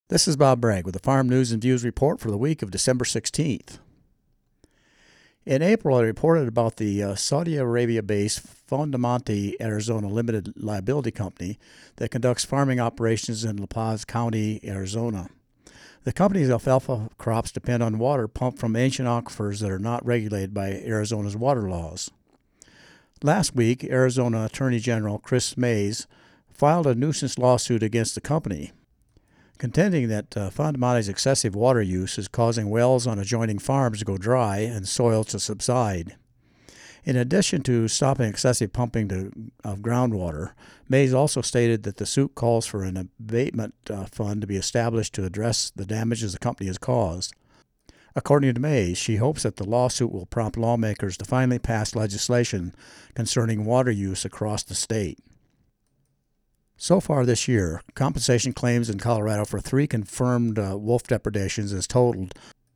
This is Bob Bragg with the Farm News and Views report for the week of December 16th. In April, I reported about the Saudi Arabia-based Fondamonte Arizona Limited Liability Company that conducts farming operations in La Paz County, Arizona. The company's alfalfa crops depend on water pumped from ancient aquifers that are not regulated by Arizona's water laws. Last week, Arizona Attorney General Chris Mayes filed a nuisance lawsuit against the company, contending that Fondamonte's excessive water use is causing wells on adjoining farms to go dry and soil to subside. In addition to stopping excessive pumping of groundwater, Mayes also stated that the suit calls for an abatement fund to be established to address the damages the company has caused. According to Mayes, she hopes that the lawsuit will prompt lawmakers to finally pass legislation concerning water use across the state. So far this year, compensation claims in Colorado for 3 confirmed wolf depredations has totaled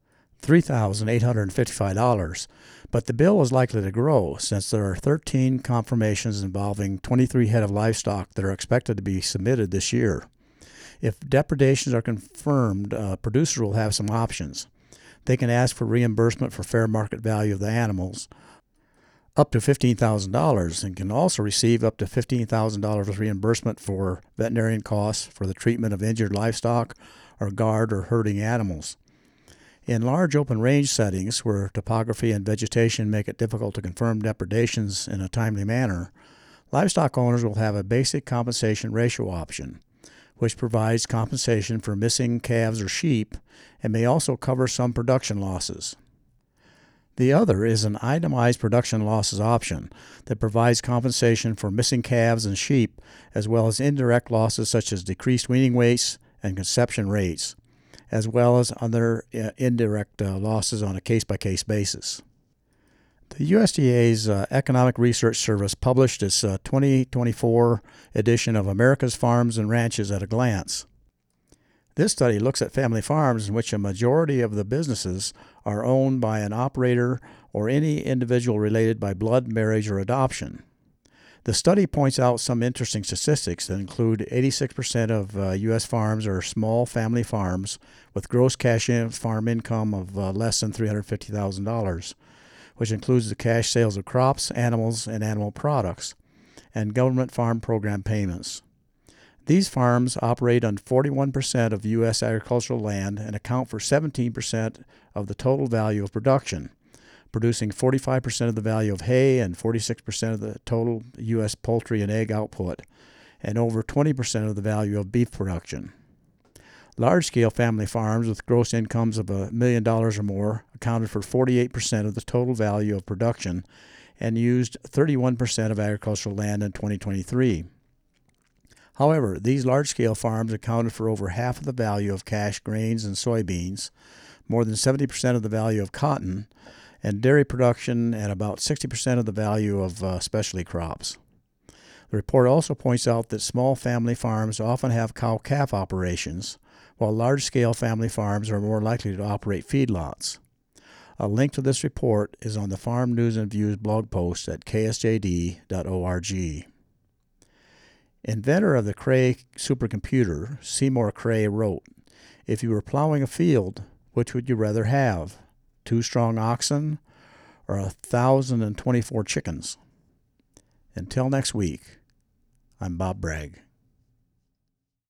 $3,855, but the bill is likely to grow since there are 13 confirmations involving 23 head of livestock that are expected to be submitted this year. If depredations are confirmed, producers will have some options. They can ask for reimbursement for fair market value of the animals, up to $15,000, and can also receive up to $15,000 reimbursement for veterinarian costs for the treatment of injured livestock or guard or herding animals. In large open range settings where topography and vegetation make it difficult to confirm depredations in a timely manner, livestock owners will have a basic compensation ratio option, which provides compensation for missing calves or sheep and may also cover some production losses. The other is an itemized production losses option that provides compensation for missing calves and sheep, as well as indirect losses such as decreased weaning weights and conception rates, as well as other indirect losses on a case-by-case basis. The USDA's Economic Research Service published its 2024 edition of America's Farms and Ranches at a Glance. This study looks at family farms in which a majority of the businesses are owned by an operator or any individual related by blood, marriage, or adoption. The study points out some interesting statistics that include 86% of U.S. farms are small family farms with gross cash farm income of less than $350,000, which includes the cash sales of crops, animals, and animal products, and government farm program payments. These farms operate on 41% of U.S. agricultural land and account for 17% of the total value of production, producing 45% of the value of hay and 46% of the total U.S. poultry and egg output, and over 20% of the value of beef production. Large-scale family farms with gross incomes of $1 million or more accounted for 48% of the total value of production and used 31% of agricultural land in 2023. However, these large-scale farms accounted for over half of the value of cash grains and soybeans, more than 70% of the value of cotton, and dairy production, and about 60% of the value of specialty crops. The report also points out that small family farms often have cow-calf operations, while large-scale family farms are more likely to operate feedlots. A link to this report is on the Farm News and Views blog post at ksjd.org. Inventor of the Cray supercomputer, Seymour Cray, wrote, "If you were plowing a field, which would you rather have? 2 strong oxen or 1,024 chickens?" Until next week, I'm Bob Bragg.